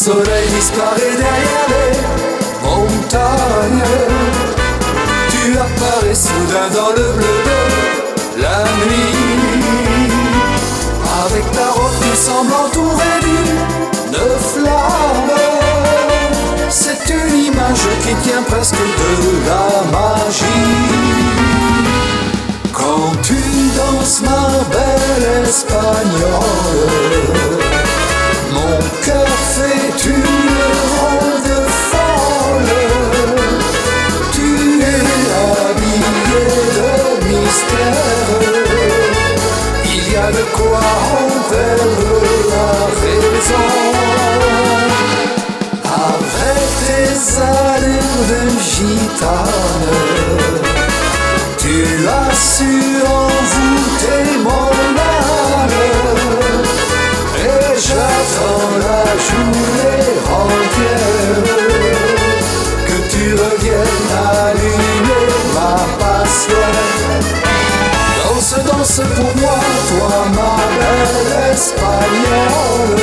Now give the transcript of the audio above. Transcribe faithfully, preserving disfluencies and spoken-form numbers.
soleil disparaît derrière les montagnes. Tu apparais soudain dans le bleu de la nuit. Avec ta robe tu sembles entourée d'une flamme. C'est une image qui tient presque de la magie. Quand tu danses ma belle espagnole, mon cœur fait une ronde folle. Tu es habillé de mystère. Il y a de quoi en perdre la raison. Avec tes allures de gitane, tu as su envoûter mon âme. Et j'attends la journée entière que tu reviennes allumer ma passion. Danse, danse pour moi, toi ma belle espagnole.